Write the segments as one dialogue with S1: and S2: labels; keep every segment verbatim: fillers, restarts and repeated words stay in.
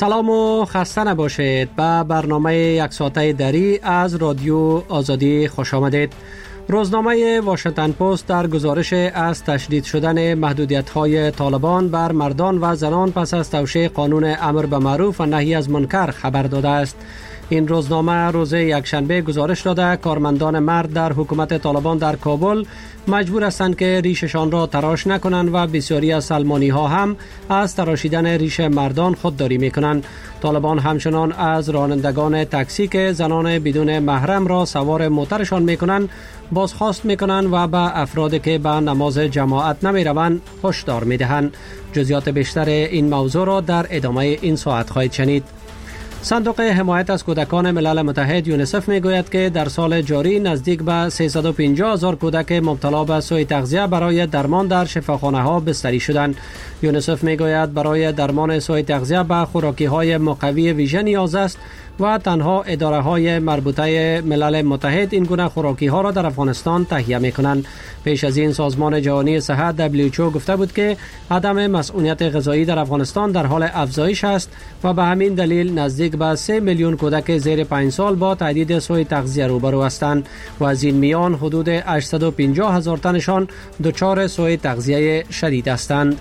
S1: سلام و خسته نباشید. به برنامه یک ساعته دری از رادیو آزادی خوش آمدید. روزنامه واشنگتن پست در گزارش از تشدید شدن محدودیت‌های طالبان بر مردان و زنان پس از توشیح قانون امر به معروف و نهی از منکر خبر داده است. این روزنامه روز یکشنبه گزارش داده کارمندان مرد در حکومت طالبان در کابل مجبور هستند که ریششان را تراش نکنند و بسیاری از سلمانی ها هم از تراشیدن ریش مردان خودداری می کنند. طالبان همچنان از رانندگان تاکسی که زنان بدون محرم را سوار موترشان می کنند بازخواست می کنند و به افرادی که به نماز جماعت نمی روند هشدار می دهند. جزئیات بیشتر این موضوع را در ادامه این ساعت خواهید شنید. صندوق حمایت از کودکان ملل متحد یونیسف میگوید که در سال جاری نزدیک به سیصد و پنجاه هزار کودک مبتلا به سوء تغذیه برای درمان در شفاخانه ها بستری شدند. یونیسف میگوید برای درمان سوء تغذیه به خوراکی های مقوی ویژه نیاز است و تنها اداره های مربوطه ملل متحد این گونه خوراکی ها را در افغانستان تهیه می کنند. پیش از این سازمان جهانی صحت دبلیو اچ او گفته بود که عدم مسئولیت غذایی در افغانستان در حال افزایش است و به همین دلیل نزدیک به سه میلیون کودک زیر پنج سال با تهدید سوء تغذیه روبرو هستند و از این میان حدود هشتصد و پنجاه هزار تنشان دچار سوء تغذیه شدید هستند.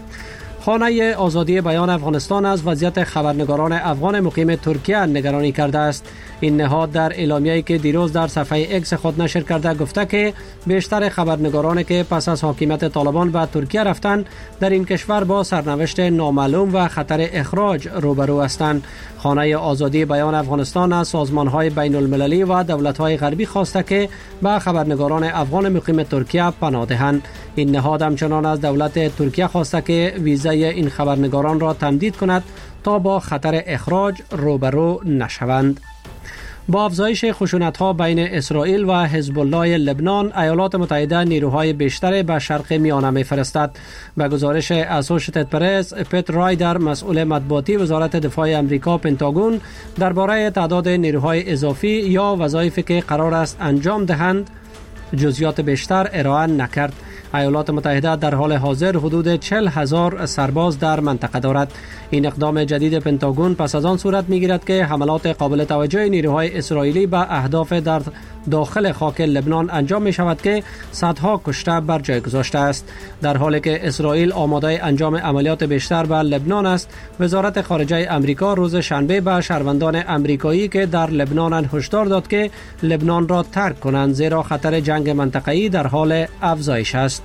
S1: خانه آزادی بیان افغانستان از وضعیت خبرنگاران افغان مقیم ترکیه نگرانی کرده است. این نهاد در اعلامیه‌ای که دیروز در صفحه اکس خود نشر کرده گفته که بیشتر خبرنگارانی که پس از حاکمیت طالبان به ترکیه رفتند در این کشور با سرنوشت نامعلوم و خطر اخراج روبرو هستند. خانه آزادی بیان افغانستان از سازمان‌های بین المللی و دولت‌های غربی خواسته که به خبرنگاران افغان مقیم ترکیه پناه دهند. این نهاد همچنان از دولت ترکیه خواسته که ویزای این خبرنگاران را تمدید کند تا با خطر اخراج روبرو نشوند. با افزایش خشونت‌ها بین اسرائیل و حزب الله لبنان، ایالات متحده نیروهای بیشتر به شرق میانه می‌فرستد. به گزارش اسوشییتد پرس، پت رایدر مسئول مطبوعاتی وزارت دفاع آمریکا پنتاگون درباره تعداد نیروهای اضافی یا وظایفی که قرار است انجام دهند جزئیات بیشتر ارائه نکرد. ایالات متحده در حال حاضر حدود چهل هزار سرباز در منطقه دارد. این اقدام جدید پنتاگون پس از آن صورت می‌گیرد که حملات قابل توجه نیروهای اسرائیلی به اهداف در داخل خاک لبنان انجام می شود که صدها کشته بر جای گذاشته است. در حالی که اسرائیل آماده انجام عملیات بیشتر به لبنان است، وزارت خارجه آمریکا روز شنبه به شهروندان آمریکایی که در لبنان هشدار داد که لبنان را ترک کنند زیرا خطر جنگ منطقه‌ای در حال افزایش است.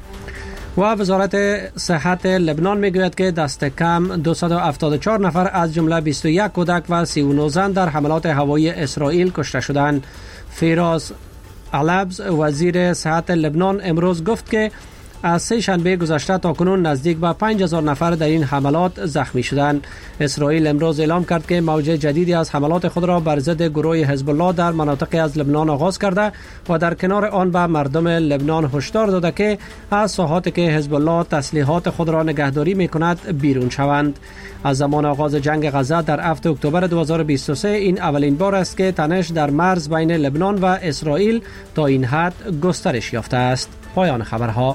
S1: و وزارت صحت لبنان میگوید که دست کم دویست و هفتاد و چهار نفر از جمله بیست و یک کودک و سی و نه زن در حملات هوایی اسرائیل کشته شدند. فیراز علبز وزیر صحت لبنان امروز گفت که از سه شنبه گذشته تا کنون نزدیک به پنج هزار نفر در این حملات زخمی شدند. اسرائیل امروز اعلام کرد که موج جدیدی از حملات خود را بر ضد گروه حزب الله در مناطقی از لبنان آغاز کرده و در کنار آن به مردم لبنان هشدار داده که از ساحاتی که حزب الله تسلیحات خود را نگهداری می‌کند بیرون شوند. از زمان آغاز جنگ غزه در هفتم اکتبر دو هزار و بیست و سه این اولین بار است که تنش در مرز بین لبنان و اسرائیل تا این حد گسترش یافته است. پایان خبرها.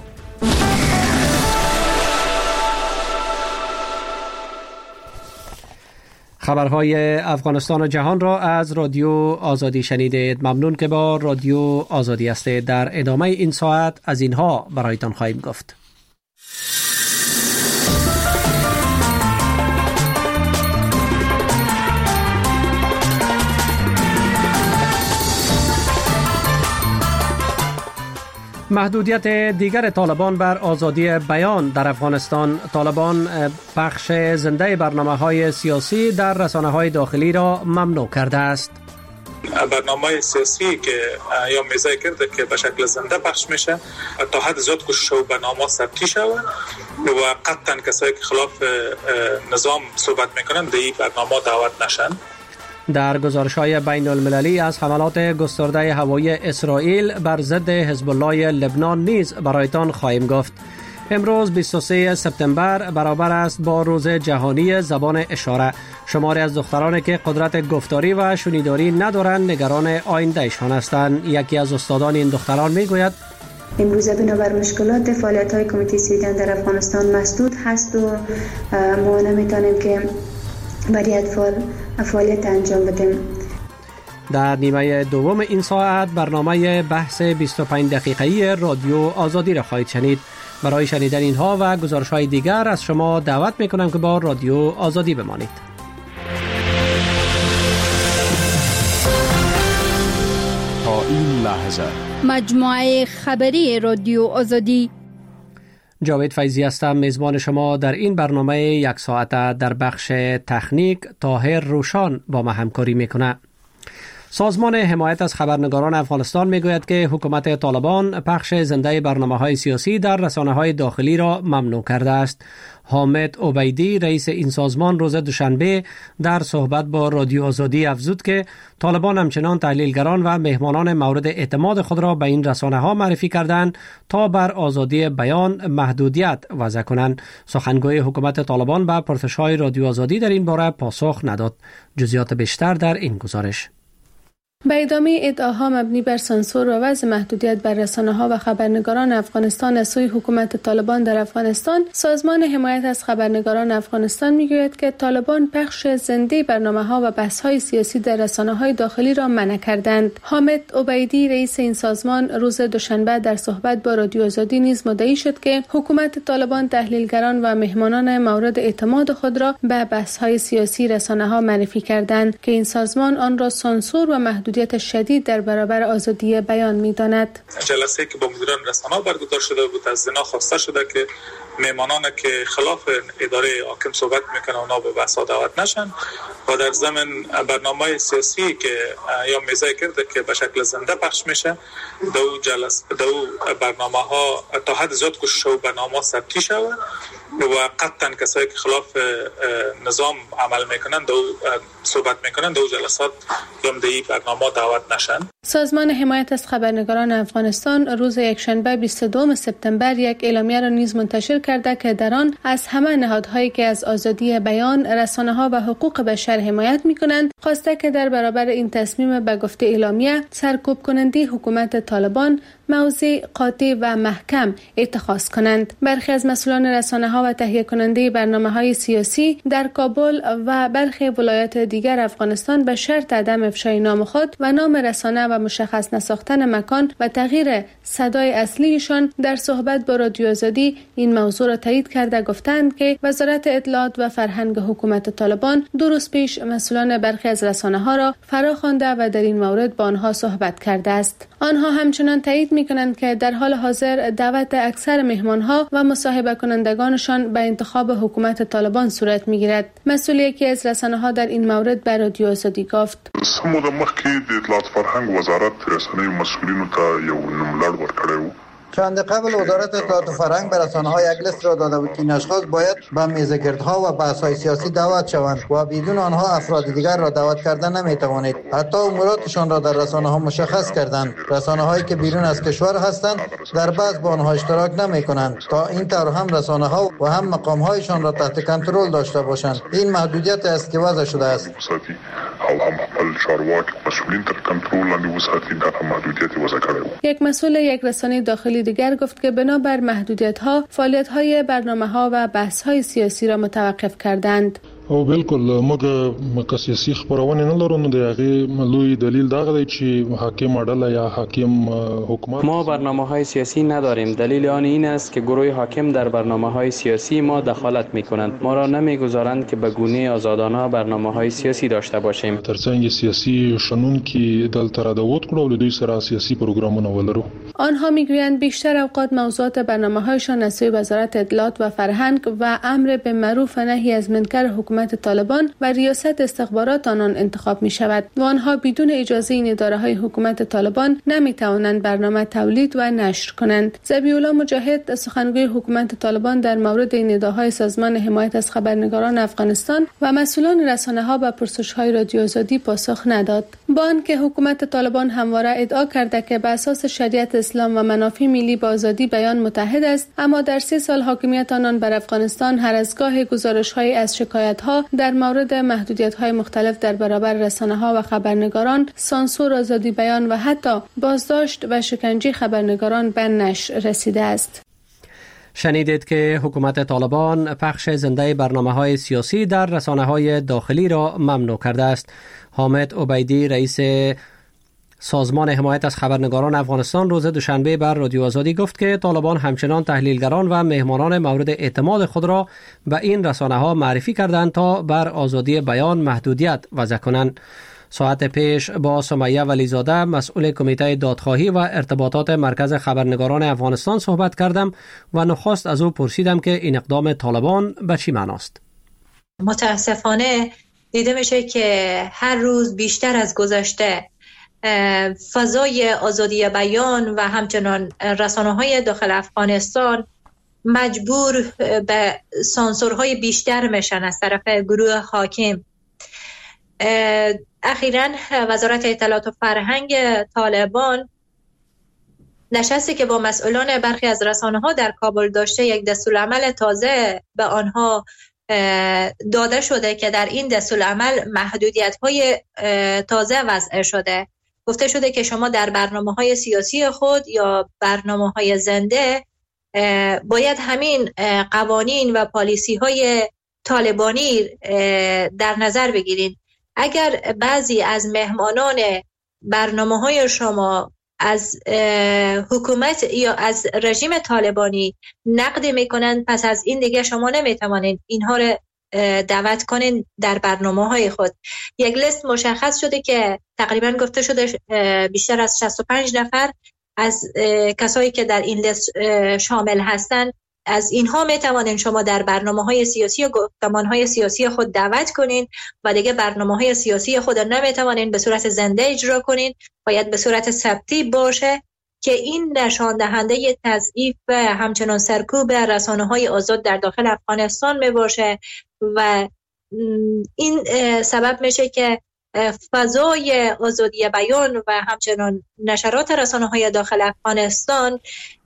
S1: خبرهای افغانستان و جهان را از رادیو آزادی شنیدید. ممنون که با رادیو آزادی هستید. در ادامه این ساعت از اینها برایتان خواهیم گفت. محدودیت دیگر طالبان بر آزادی بیان در افغانستان. طالبان پخش زنده برنامه‌های سیاسی در رسانه‌های داخلی را ممنوع کرده است.
S2: برنامه سیاسی که یا میزای کرده که به شکل زنده پخش میشه تا حد زیاد کوشش و برنامه ثبتی شود و قطعا کسایی که خلاف نظام صحبت میکنن به این برنامه دعوت نشن.
S1: در گزارش‌های بین المللی از حملات گسترده هوایی اسرائیل بر ضد حزب الله لبنان نیز برایتان خواهیم گفت. امروز بیست و سوم سپتامبر برابر است با روز جهانی زبان اشاره. شماری از دخترانی که قدرت گفتاری و شنیداری ندارند نگران آیندهشان هستند. یکی از استادان این دختران میگوید
S3: امروزه بنابر مشکلات فعالیت‌های کمیته سویدن در افغانستان مسدود هست و ما نمیتونیم که برای اطفال فعالیت انجام بدیم.
S1: در نیمه دوم این ساعت برنامه بحث بیست و پنج دقیقه‌ای رادیو آزادی را خواهید شنید. برای شنیدن اینها و گزارش‌های دیگر از شما دعوت می‌کنم که با رادیو آزادی بمانید.
S4: تا این لحظه
S5: مجموعه خبری رادیو آزادی.
S1: جاوید فیضی هستم، میزبان شما در این برنامه یک ساعته. در بخش تکنیک طاهر روشان با ما همکاری میکنه. سازمان حمایت از خبرنگاران افغانستان میگوید که حکومت طالبان پخش زنده برنامه‌های سیاسی در رسانه‌های داخلی را ممنوع کرده است. حامد عبیدی رئیس این سازمان روز دوشنبه در صحبت با رادیو آزادی افزود که طالبان همچنان تحلیلگران و مهمانان مورد اعتماد خود را به این رسانه‌ها معرفی کردند تا بر آزادی بیان محدودیت وضع کنند. سخنگوی حکومت طالبان به پرسش‌های رادیو آزادی در این باره پاسخ نداد. جزئیات بیشتر در این گزارش.
S6: به ادامه ادعاها مبنی بر سانسور و وضع محدودیت بر رسانه‌ها و خبرنگاران افغانستان از سوی حکومت طالبان در افغانستان، سازمان حمایت از خبرنگاران افغانستان میگوید که طالبان پخش زنده برنامه‌ها و بحث‌های سیاسی در رسانه‌های داخلی را منع کردند. حامد عبیدی رئیس این سازمان روز دوشنبه در صحبت با رادیو آزادی نیز مدعی شد که حکومت طالبان تحلیلگران و مهمانان مورد اعتماد خود را به بحث‌های سیاسی رسانه‌ها معرفی کردند که این سازمان آن را سانسور و محدود شدید در برابر آزادی بیان می‌داند.
S2: جلسه که با مدیران رسانه‌ها برگزار شده بود از زنا خواسته شده که مهمانان که خلاف اداره حاکم صحبت میکنه اونا به بحث دعوت نشن و در ضمن برنامه سیاسی که یا میزه کرده که به شکل زنده پخش میشه دو جلسه دو برنامه‌ها تا حد زیاد کوشش شو برنامه ثبتی شود و قطعا کسایی که خلاف نظام عمل میکنن دو صحبت میکنن دو جلسات دمدهی برنامه دعوت نشن.
S6: سازمان حمایت از خبرنگاران افغانستان روز یکشنبه بیست و دوم سپتامبر یک اعلامیه را نیز منتشر کرده که در آن از همه نهادهایی که از آزادی بیان، رسانه‌ها و حقوق بشر حمایت می‌کنند خواسته که در برابر این تصمیم به گفته اعلامیه سرکوب کننده حکومت طالبان موضع قاطع و محکم اتخاذ کنند. برخی از مسئولان رسانه‌ها و تهیه کننده برنامه‌های سیاسی در کابل و برخی ولایات دیگر افغانستان به شرط عدم افشای نام خود و نام رسانه و مشخص نساختن مکان و تغییر صدای اصلیشان در صحبت با رادیو آزادی این موضوع را تایید کرده گفتند که وزارت اطلاعات و فرهنگ حکومت طالبان دو روز پیش مسئولان برخی از رسانه‌ها را فراخوانده و در این مورد با آنها صحبت کرده است. آنها همچنان تایید می‌کنند که در حال حاضر دعوت اکثر مهمان‌ها و مصاحبه کنندگانشان به انتخاب حکومت طالبان صورت می‌گیرد. مسئول یکی از رسانه‌ها در این مورد به رادیو آزادی گفت:
S7: سمو د مخکې د اطلاعات فرهنګ وزارت رسنیو مسئولینو ته یو نوملړ ورکړی و.
S8: چند قبل وزارت اطلاعات و فرهنگ به رسانه‌ها یک لیست را داده بود که این اشخاص باید به میزگردها و بحث‌های سیاسی دعوت شوند و بدون آنها افراد دیگر را دعوت کردن نمی‌توانید. حتی اموراتشان را در رسانه‌ها مشخص کردند. رسانه‌هایی که بیرون از کشور هستند در بعض با آنها اشتراک نمی‌کنند تا این طور هم رسانه‌ها و هم مقام‌هایشان را تحت کنترل داشته باشند. این محدودیت است که وضع شده است.
S7: او هم خپل چارواکي مسئولین تر کنترل لاندې وساتي دا محدودیت وضع کړی.
S6: یک مسئول یک رسانه داخلی دیگر گفت که بنابر محدودیت‌ها فعالیت‌های برنامه‌ها و بحث‌های سیاسی را متوقف کردند.
S9: او بالکل موږ مکه سیاسي خبرونه نه لرو نو د هغه لوی دلیل دا دی چې حاکم اډله یا حاکم حکومت
S10: ما برنامه‌های سیاسی نداریم. دلیل آن این است که گروه حاکم در برنامه‌های سیاسی ما دخالت می‌کنند. ما را نمی‌گذارند که به گونه آزادانه برنامه‌های سیاسی داشته باشیم.
S9: ترڅنګ سیاسي شنون کې دلته را دعوت کړو له دوی سره سیاسي پروګرامونه ولرو.
S6: آنها می‌گویند بیشتر اوقات موضوعات برنامه‌هایشان از سوی وزارت اطلاعات و فرهنگ و امر به معروف و نهی از منکر حکومت طالبان و ریاست استخبارات آنان انتخاب می شود و آنها بدون اجازه این اداره های حکومت طالبان نمی توانند برنامه تولید و نشر کنند. ذبیح‌الله مجاهد سخنگوی حکومت طالبان در مورد این ادعاهای سازمان حمایت از خبرنگاران افغانستان و مسئولان رسانه ها به پرسش های رادیو آزادی پاسخ نداد. با آنکه حکومت طالبان همواره ادعا کرده که به اساس شریعت اسلام و منافع ملی با آزادی بیان متحد است، اما در سه سال حاکمیت آنان بر افغانستان هر از گاه گزارش‌های از شکایت‌ها در مورد محدودیت‌های مختلف در برابر رسانه‌ها و خبرنگاران، سانسور آزادی بیان و حتی بازداشت و شکنجه خبرنگاران به نشر رسیده است.
S1: شنیدید که حکومت طالبان پخش زنده برنامه‌های سیاسی در رسانه‌های داخلی را ممنوع کرده است. حامد عبیدی رئیس سازمان حمایت از خبرنگاران افغانستان روز دوشنبه بر رادیو آزادی گفت که طالبان همچنان تحلیلگران و مهمانان مورد اعتماد خود را به این رسانه‌ها معرفی کردند تا بر آزادی بیان محدودیت وضع کنند. ساعت پیش با سمیه ولیزاده مسئول کمیته دادخواهی و ارتباطات مرکز خبرنگاران افغانستان صحبت کردم و نخست از او پرسیدم که این اقدام طالبان به چی معناست.
S11: متاسفانه دیده میشه که هر روز بیشتر از گذشته فضای آزادی بیان و همچنان رسانه‌های داخل افغانستان مجبور به سانسورهای بیشتر میشن از طرف گروه حاکم. اخیراً وزارت اطلاعات و فرهنگ طالبان نشستی که با مسئولان برخی از رسانه‌ها در کابل داشته یک دستورالعمل تازه به آنها داده شده که در این دستورالعمل محدودیت‌های تازه وضع شده. گفته شده که شما در برنامه‌های سیاسی خود یا برنامه‌های زنده باید همین قوانین و پالیسی‌های طالبانی در نظر بگیرید. اگر بعضی از مهمانان برنامه‌های شما از حکومت یا از رژیم طالبانی نقد میکنند، پس از این دیگه شما نمیتوانید اینها رو دعوت کنین در برنامه‌های خود. یک لیست مشخص شده که تقریبا گفته شده بیشتر از شصت و پنج نفر از کسایی که در این لیست شامل هستند، از اینها میتوانین شما در برنامه‌های سیاسی و گفتمان‌های سیاسی خود دعوت کنین و دیگه برنامه‌های سیاسی خود نمیتوانین به صورت زنده اجرا کنین، باید به صورت ثبتی باشه که این نشان دهنده تضعیف و همچنان سرکوب رسانه‌های آزاد در داخل افغانستان می باشه و این سبب میشه که فضای آزادی بیان و همچنان نشرات رسانه‌های داخل افغانستان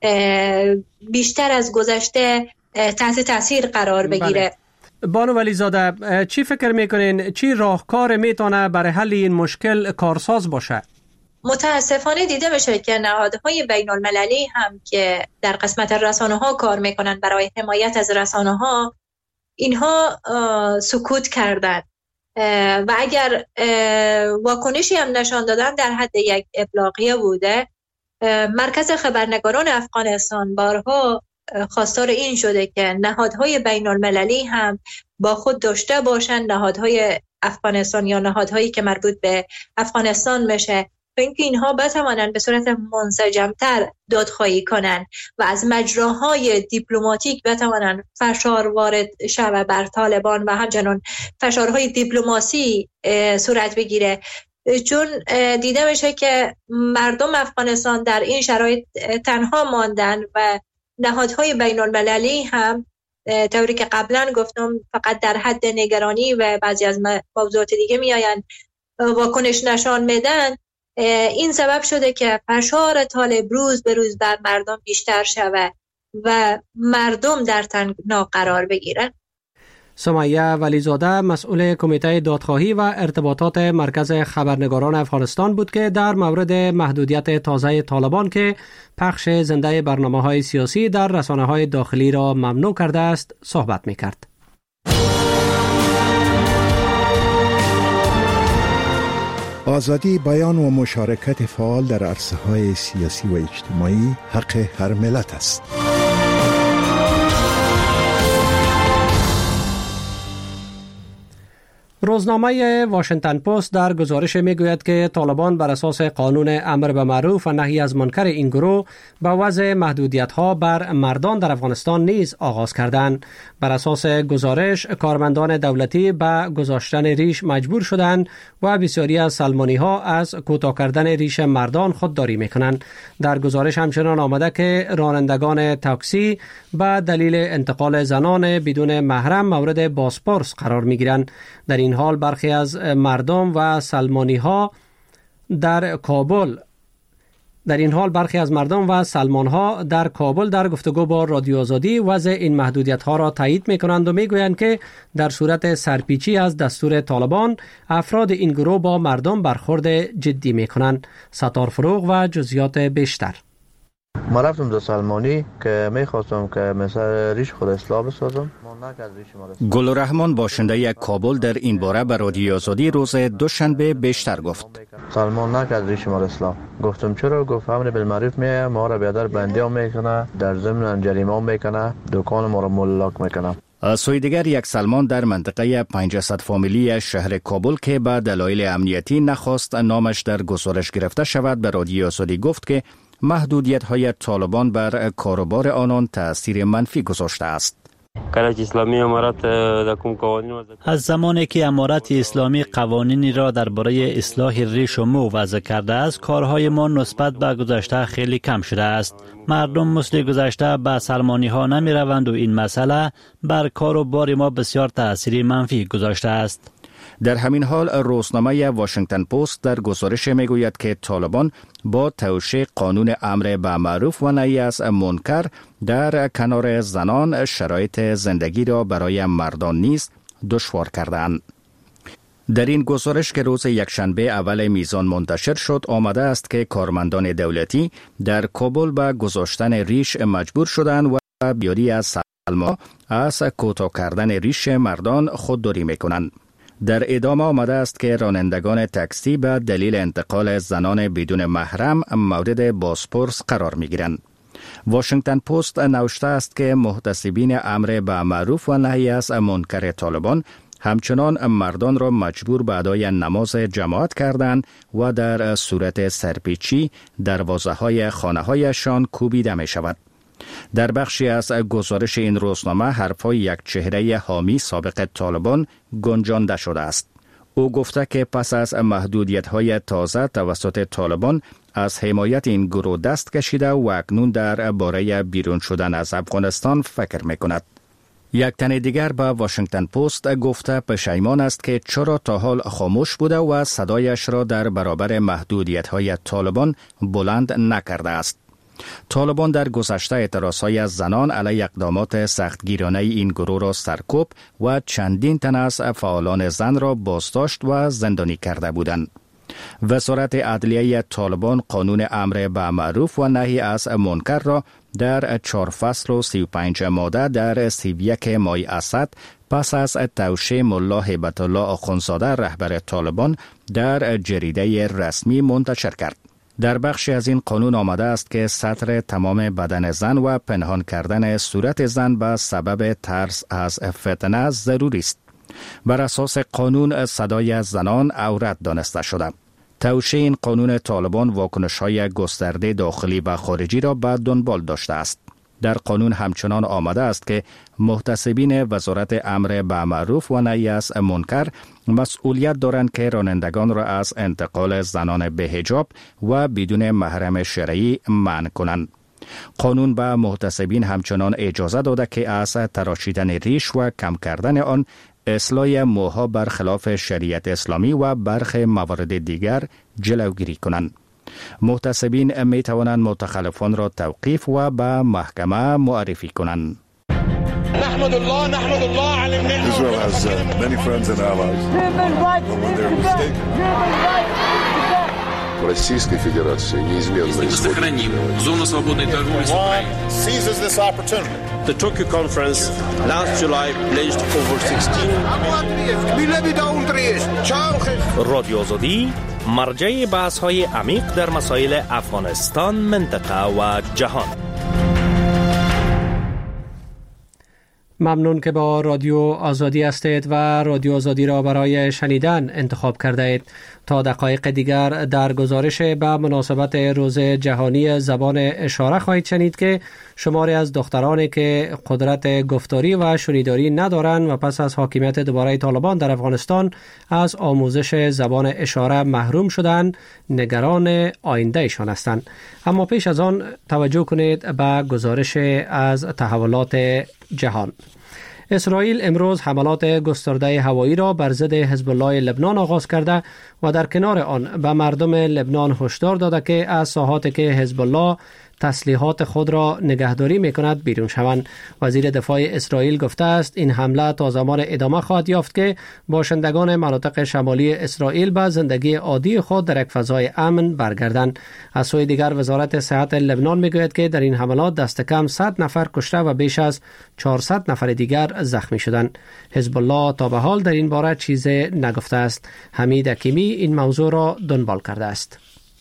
S11: بیشتر از گذشته تحت تاثیر قرار بگیره.
S1: بله. بانو ولیزاده، چی فکر میکنین چی راهکار میتونه برای حل این مشکل کارساز باشه؟
S11: متاسفانه دیده میشه که نهادهای بین المللی هم که در قسمت رسانه‌ها کار میکنن برای حمایت از رسانه‌ها، اینها سکوت کردن و اگر واکنشی هم نشان دادن در حد یک ابلاغیه بوده. مرکز خبرنگاران افغانستان بارها خواستار این شده که نهادهای بین المللی هم با خود داشته باشن، نهادهای افغانستان یا نهادهایی که مربوط به افغانستان میشه، و اینکه اینها بتوانند به صورت منسجمتر دادخواهی کنند و از مجراهای دیپلماتیک بتوانند فشار وارد شود بر طالبان و همچنان فشارهای دیپلماسی صورت بگیره. چون دیده میشه که مردم افغانستان در این شرایط تنها ماندن و نهادهای بین المللی هم طوری که قبلا گفتم فقط در حد نگرانی و بعضی از موضوعات دیگه میآیند واکنش نشان میدن. این سبب شده که فشار طالب روز به روز بر مردم بیشتر شود و مردم در تنگنا قرار بگیرن.
S1: سمیه ولیزاده مسئول کمیته دادخواهی و ارتباطات مرکز خبرنگاران افغانستان بود که در مورد محدودیت تازه طالبان که پخش زنده برنامه‌های سیاسی در رسانه‌های داخلی را ممنوع کرده است صحبت می‌کرد.
S12: آزادی بیان و مشارکت فعال در عرصه‌های سیاسی و اجتماعی حق هر ملت است.
S1: روزنامه واشنگتن پست در گزارش میگوید که طالبان بر اساس قانون امر به معروف و نهی از منکر این گروه به وضع محدودیت‌ها بر مردان در افغانستان نیز آغاز کردند. بر اساس گزارش کارمندان دولتی به گذاشتن ریش مجبور شدند و بسیاری از سلمانی‌ها از کوتاه کردن ریش مردان خودداری می‌کنند. در گزارش همچنان آمده که رانندگان تاکسی به دلیل انتقال زنان بدون محرم مورد بازپرس قرار می‌گیرند. در این حال برخی از مردم و سلمانی ها در کابل در این حال برخی از مردم و سلمان ها در کابل در گفتگو با رادیو آزادی وضع این محدودیت ها را تایید می کنند و می گویند که در صورت سرپیچی از دستور طالبان افراد این گروه با مردم برخورد جدی می کنند. ستار فروغ و جزئیات بیشتر.
S13: ما رفتم دو سلمانی که میخواستم که مثل ریش خود اصلاح بسازم.
S14: گلرحمان باشنده یک کابل در این باره به رادیو آزادی روز دوشنبه بیشتر گفت.
S13: سلمان نکرد ریش ما اصلاح. گفتم چرا؟ گفت امر بالمعروف میه، ما را بیادر بندی هم میکنه، در ضمن جریمه هم میکنه، دکان ما را ملاک میکنه.
S14: از سوی دیگر یک سلمان در منطقه پنجصد فامیلی شهر کابل که به دلایل امنیتی نخواست نامش در گزارش گرفته شود به رادیو آزادی گفت که محدودیت های طالبان بر کاروبار آنان تأثیر منفی گذاشته است.
S15: از زمانی که امارت اسلامی قوانینی را درباره اصلاح ریش و مو وضع کرده است، کارهای ما نسبت به گذشته خیلی کم شده است. مردم مثل گذشته به سلمانی ها نمی روند و این مسئله بر کاروبار ما بسیار تأثیر منفی گذاشته است.
S14: در همین حال روزنامه واشنگتن پست در گزارش میگوید که طالبان با توشیح قانون امر به معروف و نهی از منکر در کنار زنان شرایط زندگی را برای مردان نیز دشوار کردند. در این گزارش که روز یکشنبه اول میزان منتشر شد آمده است که کارمندان دولتی در کابل به گذاشتن ریش مجبور شدند و بیاری از سلما از کوتاه کردن ریش مردان خودداری میکنند. در ادامه آمده است که رانندگان تاکسی به دلیل انتقال زنان بدون محرم مورد بازپرس قرار می گیرند. واشنگتن پست نوشته است که محتسبین امر به معروف و نهی از منکر طالبان همچنان مردان را مجبور به ادای نماز جماعت کردند و در صورت سرپیچی دروازه های خانه هایشان کوبیده می شود. در بخشی از گزارش این روزنامه حرفای یک چهره حامی سابق طالبان گنجانده شده است. او گفته که پس از محدودیت‌های تازه توسط طالبان از حمایت این گروه دست کشیده و اکنون در باره بیرون شدن از افغانستان فکر می‌کند. یک تن دیگر به واشنگتن پست گفته پشیمان است که چرا تا حال خاموش بوده و صدایش را در برابر محدودیت‌های طالبان بلند نکرده است. طالبان در گذشته اعتراضهای از زنان علیه اقدامات سختگیرانه این گروه را سرکوب و چندین تن از فعالان زن را بازداشت و زندانی کرده بودند. وزارت عدلیه طالبان قانون امر به معروف و نهی از منکر را در چهار فصل و سی و پنج ماده در سی و یک ماه اسد پس از توشیح ملا هیبت الله آخوندزاده رهبر طالبان در جریده رسمی منتشر کرد. در بخشی از این قانون آمده است که ستر تمام بدن زن و پنهان کردن صورت زن به سبب ترس از فتنه ضروری است. بر اساس قانون صدای زنان عورت دانسته شده. توشیح این قانون طالبان واکنش‌های گسترده داخلی و خارجی را به دنبال داشته است. در قانون همچنان آمده است که محتسبین وزارت امر به معروف و نهی از منکر مسئولیت دارند که رانندگان را از انتقال زنان به حجاب و بدون محرم شرعی منع کنند. قانون به محتسبین همچنان اجازه داده که از تراشیدن ریش و کم کردن آن، اصلاح موها برخلاف شریعت اسلامی و برخی موارد دیگر جلوگیری کنند. محتسبین می توانند متخلفان را توقیف و به محکمه معرفی کنند.
S16: نحمد الله نحمد الله على النعمة. Israel has uh, many friends and allies. When they're mistaken.
S17: Российской Федерации неизменно
S18: сохраним зону свободной торговли с Украиной.
S16: Seizes this opportunity. The Tokyo conference last July pledged over sixteen.
S19: رادیو آزادی مرجع بحث‌های عمیق در مسائل افغانستان، منطقه و جهان.
S1: ممنون که با رادیو آزادی هستید و رادیو آزادی را برای شنیدن انتخاب کرده اید. تا دقایق دیگر در گزارش به مناسبت روز جهانی زبان اشاره خواهید شنید که شماری از دخترانی که قدرت گفتاری و شنیداری ندارند و پس از حاکمیت دوباره طالبان در افغانستان از آموزش زبان اشاره محروم شدند، نگران آینده ایشان هستند. اما پیش از آن توجه کنید به گزارش از تحولات جهان. اسرائیل امروز حملات گسترده هوایی را بر ضد حزب الله لبنان آغاز کرده و در کنار آن به مردم لبنان هشدار داده که از ساحاتی که حزب الله تسلیحات خود را نگهداری می‌کند بیرون شوند. وزیر دفاع اسرائیل گفته است این حمله تا زمان ادامه خواهد یافت که باشندگان مناطق شمالی اسرائیل به زندگی عادی خود در یک فضای امن برگردند. از سوی دیگر وزارت صحت لبنان میگوید که در این حملات دست کم صد نفر کشته و بیش از چهارصد نفر دیگر زخمی شدند. حزب الله تا به حال در این باره چیزی نگفته است. حمید حکیمی این موضوع را دنبال کرده است.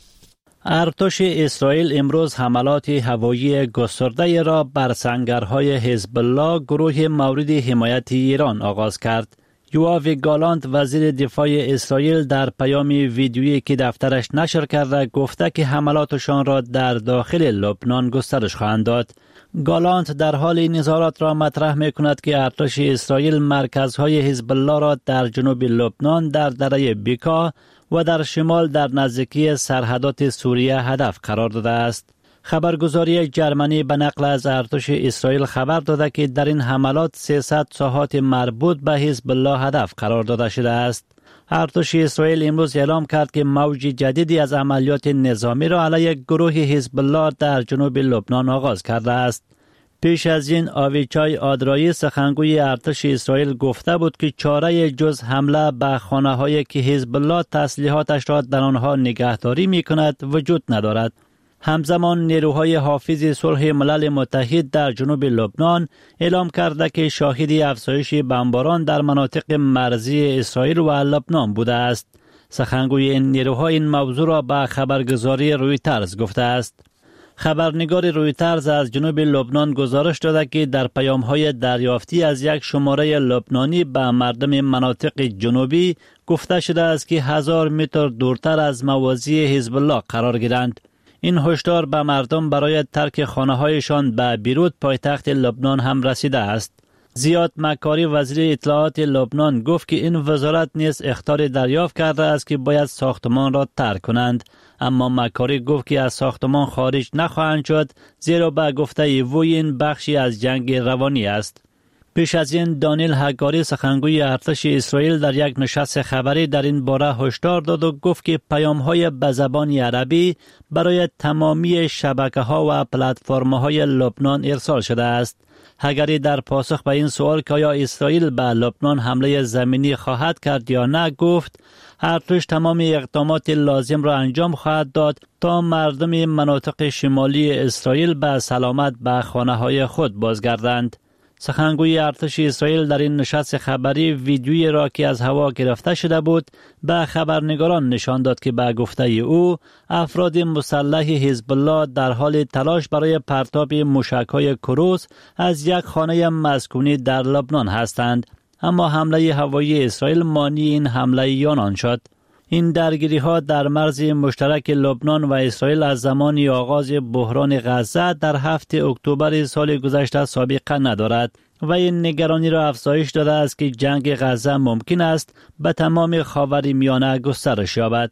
S15: ارتش اسرائیل امروز حملات هوایی گسترده را بر سنگرهای حزب الله گروه مورد حمایت ایران آغاز کرد. یواو گالانت وزیر دفاع اسرائیل در پیام ویدیویی که دفترش نشر کرده گفته که حملاتشان را در داخل لبنان گسترش خواهند داد. گالانت در حال این اظهارات را مطرح می کند که ارتش اسرائیل مرکزهای حزب الله را در جنوب لبنان در دره بیکا و در شمال در نزدیکی سرحدات سوریه هدف قرار داده است. خبرگزاری جرمنی به نقل از ارتش اسرائیل خبر داده که در این حملات سیصد ساحات مربوط به حزب الله هدف قرار داده شده است. ارتش اسرائیل امروز اعلام کرد که موج جدیدی از عملیات نظامی را علیه گروه حزب الله در جنوب لبنان آغاز کرده است. پیش از این آویچای آدرایی سخنگوی ارتش اسرائیل گفته بود که چاره جز حمله به خانه‌هایی که حزب الله تسلیحاتش را در آنها نگهداری می‌کند وجود ندارد. همزمان نیروهای حافظ صلح ملل متحد در جنوب لبنان اعلام کرده که شاهد افزایش بمباران در مناطق مرزی اسرائیل و لبنان بوده است. سخنگوی این نیروها این موضوع را به خبرگزاری رویترز گفته است. خبرنگار رویترز از جنوب لبنان گزارش داده که در پیام‌های دریافتی از یک شماره لبنانی به مردم مناطق جنوبی گفته شده است که هزار متر دورتر از مواضع حزب الله قرار گیرند. این هشدار به مردم برای ترک خانه‌هایشان به بیروت پایتخت لبنان هم رسیده است. زیاد مکاری وزیر اطلاعات لبنان گفت که این وزارت نیز اخطار دریافت کرده است که باید ساختمان را ترک کنند، اما مکاری گفت که از ساختمان خارج نخواهند شد زیرا به گفته وی این بخشی از جنگ روانی است. پیش از این دانیل هگاری سخنگوی ارتش اسرائیل در یک نشست خبری در این باره هشدار داد و گفت که پیام‌های به زبان عربی برای تمامی شبکه‌ها و پلتفرم‌های لبنان ارسال شده است. هگاری در پاسخ به این سوال که آیا اسرائیل به لبنان حمله زمینی خواهد کرد یا نه گفت ارتش تمام اقدامات لازم را انجام خواهد داد تا مردم مناطق شمالی اسرائیل به سلامت به خانه‌های خود بازگردند. سخنگوی ارتش اسرائیل در این نشست خبری ویدیویی را که از هوا گرفته شده بود به خبرنگاران نشان داد که به گفته او افراد مسلح حزب الله در حال تلاش برای پرتاب موشک‌های کروز از یک خانه مسکونی در لبنان هستند، اما حمله هوایی اسرائیل مانع این حمله آنان شد. این درگیری ها در مرز مشترک لبنان و اسرائیل از زمان آغاز بحران غزه در هفته اکتبر سال گذشته سابقه ندارد و این نگرانی را افزایش داده است که جنگ غزه ممکن است به تمام خاورمیانه گسترش یابد.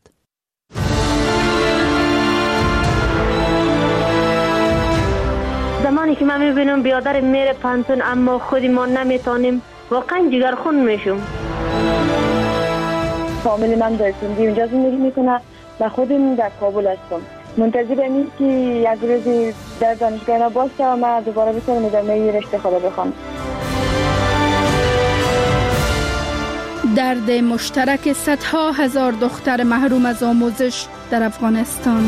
S20: زمانی که من میبینم بیادر میره پانتون اما خودی ما نمیتونیم واقعا جگرخون میشم.
S21: فامیل من در سندی اونجا زندگی میکنه و خودم در کابل هستم. منتظر امید که یک روزی در دانشگاه باشه و من دوباره بتونم ادامه رشته خود بخوام.
S5: درد مشترک صدها هزار دختر محروم از آموزش در افغانستان.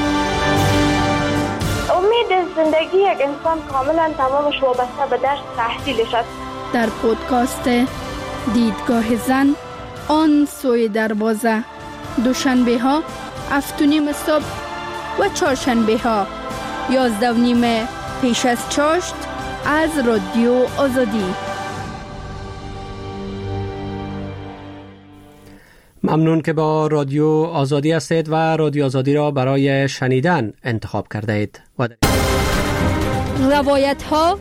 S21: امید زندگی یک انسان کاملا تمامش وابسته به درس تحصیلش است.
S5: در پودکاست دیدگاه زن آن سوی دروازه، دوشنبه ها هفت و نیم صبح و چهارشنبه ها یازده و نیم پیش از چاشت از رادیو آزادی.
S1: ممنون که با رادیو آزادی هستید و رادیو آزادی را برای شنیدن انتخاب کرده اید.
S5: روایت ها،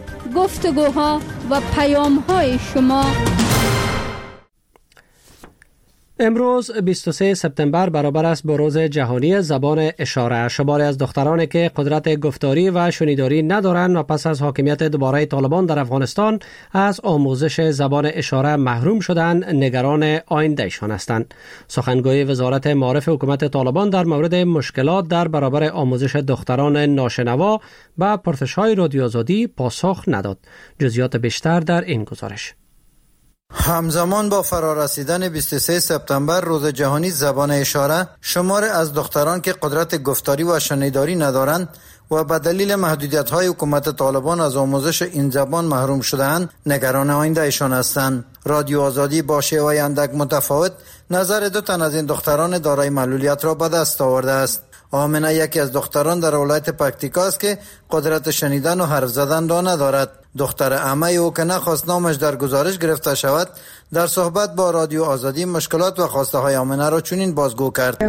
S5: گفتگوها و پیام های شما.
S1: امروز بیست و سوم سپتامبر برابر است با روز جهانی زبان اشاره. شماری از دخترانی که قدرت گفتاری و شنیداری ندارند و پس از حاکمیت دوباره طالبان در افغانستان از آموزش زبان اشاره محروم شدند، نگران آیندهشان هستند. سخنگوی وزارت معارف حکومت طالبان در مورد مشکلات در برابر آموزش دختران ناشنوا به پرسش‌های رادیو آزادی پاسخ نداد. جزئیات بیشتر در این گزارش.
S8: همزمان با فرارسیدن بیست و سوم سپتامبر روز جهانی زبان اشاره، شمار از دختران که قدرت گفتاری و شنیداری ندارند و به دلیل محدودیت‌های حکومت طالبان از آموزش این زبان محروم شده‌اند، نگران آینده‌شان هستند. رادیو آزادی با شیوه اندک متفاوت نظر دو تن از این دختران دارای معلولیت را به دست آورده است. آمنه یکی از دختران در ولایت پکتیکا است که قدرت شنیدن و حرف زدن را ندارد. دختر عمه او که نخواست نامش در گزارش گرفته شود، در صحبت با رادیو آزادی مشکلات و خواسته های آمنه را چنین بازگو کرد.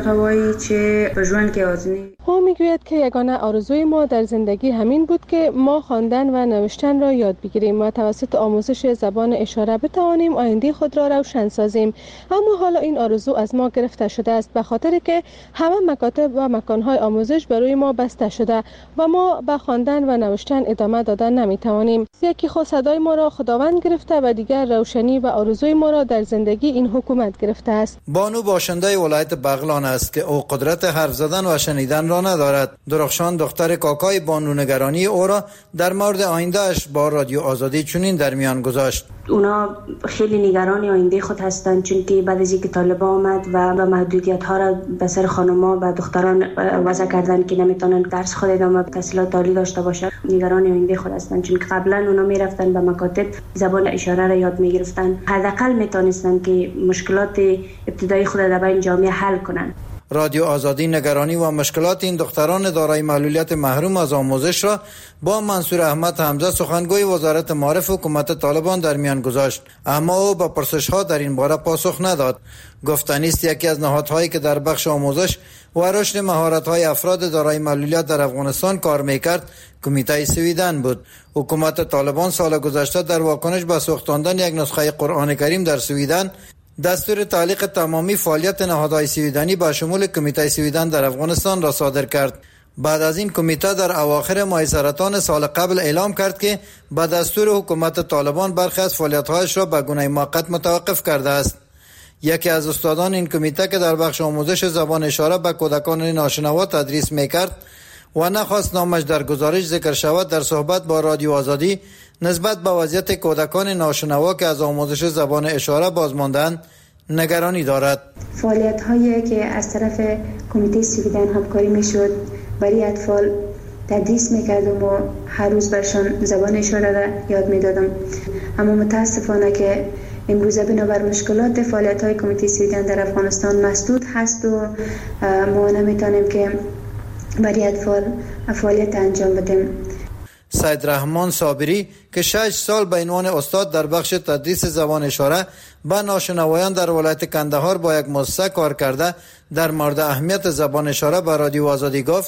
S6: او میگوید که یگانه آرزوی ما در زندگی همین بود که ما خواندن و نوشتن را یاد بگیریم و توسط آموزش زبان اشاره بتوانیم آینده خود را روشن سازیم. اما حالا این آرزو از ما گرفته شده است به خاطر که همه مکاتب و مکانهای آموزش برای ما بسته شده و ما به خواندن و نوشتن ادامه دادن نمیتوانیم. یکی خود صدای ما را خداوند گرفته و دیگر روشنی و آرزوی ما را در زندگی این حکومت گرفته است.
S8: بانو باشنده ولایت بغلان است که او قدرت حرف زدن و شنیدن را ندارد. درخشان دختر کاکای بانو نگرانی او را در مورد آیندهش با رادیو آزادی چنین در میان گذاشت.
S3: اونا خیلی نگران آینده خود هستند، چون که بعد از اینکه طالبان آمد و به محدودیت ها را به سر خانم‌ها و دختران وضع کردن که نمیتونن درس خود ادامه تحصیلات عالی داشته باشند، نگران آینده خود هستند، چون که قبلا اونا میرفتن به مکاتب زبان اشاره را یاد میگرفتن، حداقل میتونستن که مشکلات ابتدایی خود را بین جامعه حل کنن.
S8: رادیو آزادی نگرانی و مشکلات این دختران دارای معلولیت محروم از آموزش را با منصور احمد حمزه سخنگوی وزارت معارف حکومت طالبان در میان گذاشت، اما او با پرسش‌ها در این باره پاسخ نداد. گفتنی است یکی از نهادهایی که در بخش آموزش و رشد مهارت‌های افراد دارای معلولیت در افغانستان کار می‌کرد کمیته سویدن بود. حکومت طالبان سال گذشته در واکنش به سوختاندن یک نسخه قرآن کریم در سویدن دستور تعلیق تمامی فعالیت نهادهای سویدنی با شمول کمیته سویدن در افغانستان را صادر کرد. بعد از این کمیته در اواخر ماه سرطان سال قبل اعلام کرد که با دستور حکومت طالبان برخی از فعالیت‌هایش را به گونه موقت متوقف کرده است. یکی از استادان این کمیته که در بخش آموزش زبان اشاره به کودکان ناشنوا تدریس می‌کرد و نخواست نامش در گزارش ذکر شود، در صحبت با رادیو آزادی نسبت به وضعیت کودکان ناشنوا که از آموزش زبان اشاره بازماندند نگرانی دارد.
S3: فعالیت هایی که از طرف کمیته سویدن همکاری میشد برای اطفال تدریس میکردم و هر روز برشان زبان اشاره را یاد میدادم، اما متاسفانه که امروزه بنابر مشکلات فعالیت های کمیته سویدن در افغانستان مسدود هست و ما نمیتونیم که برای اطفال فعالیت انجام بدیم.
S8: سید رحمان صابری که شش سال به عنوان استاد در بخش تدریس زبان اشاره به ناشنوایان در ولایت کندهار با یک مؤسسه کار کرده، در مورد اهمیت زبان اشاره به رادیو آزادی گفت: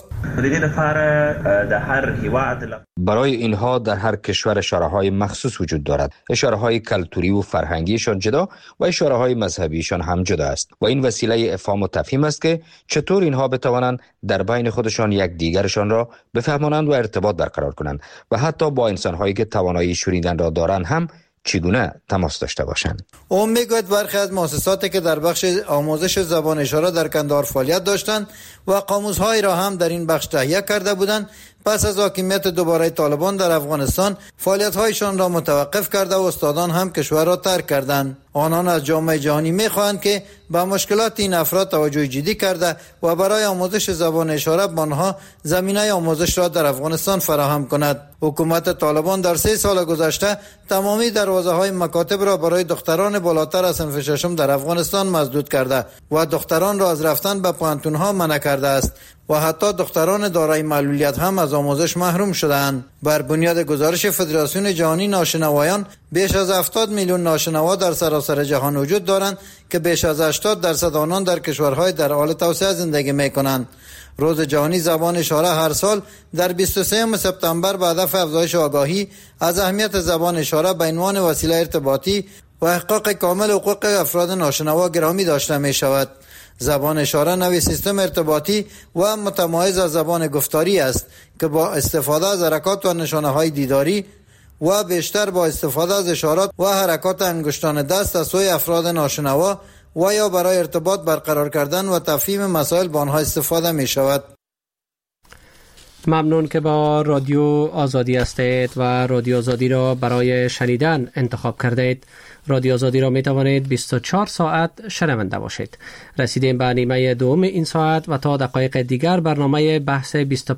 S22: برای اینها در هر کشور اشاره های مخصوص وجود دارد. اشاره های کلتوری و فرهنگیشان جدا و اشاره های مذهبیشان هم جدا است و این وسیله افهام و تفهیم است که چطور اینها بتوانند در بین خودشان یک دیگرشان را بفهمانند و ارتباط برقرار کنند و حتی با انسان هایی که توانایی شنیدن را دارند هم چگونه تماس داشته باشند.
S8: او میگوید برخی از مؤسساتی که در بخش آموزش زبان اشاره در کندهار فعالیت داشتند و قاموس‌های را هم در این بخش تهیه کرده بودند، پس از حاکمیت دوباره طالبان در افغانستان فعالیت‌هایشان را متوقف کرده و استادان هم کشور را ترک کردند. آنان از جامعه جهانی می‌خواهند که به مشکلات این افراد توجه جدی کرده و برای آموزش زبان اشاره به آنها زمینه آموزش را در افغانستان فراهم کند. حکومت طالبان در سه سال گذشته تمامی دروازه‌های مکاتب را برای دختران بالاتر از صنف ششم در افغانستان مسدود کرده و دختران را از رفتن به پوهنتون‌ها منع کرده است و حتی دختران دارای معلولیت هم از آموزش محروم شدند. بر بنیاد گزارش فدراسیون جهانی ناشنوایان، بیش از هفتاد میلیون ناشنوا در سراسر جهان وجود دارند که بیش از هشتاد درصد آنان در کشورهای در حال توسعه زندگی می‌کنند. روز جهانی زبان اشاره هر سال در بیست و سوم سپتامبر به هدف افزایش آگاهی از اهمیت زبان اشاره به عنوان وسیله ارتباطی و و احقاق کامل حقوق افراد ناشنوا گرامی داشته می شود. زبان اشاره نوی سیستم ارتباطی و متمایز از زبان گفتاری است که با استفاده از حرکات و نشانه های دیداری و بیشتر با استفاده از اشارات و حرکات انگشتان دست از سوی افراد ناشنوا و یا برای ارتباط برقرار کردن و تفهیم مسائل با آنها استفاده می شود.
S1: ممنون که با رادیو آزادی هستید و رادیو آزادی را برای شنیدن انتخاب کردید. رادیو آزادی را می توانید بیست و چهار ساعت شنونده باشید. رسیدیم به نیمه دوم این ساعت و تا دقایق دیگر برنامه بحث بیست و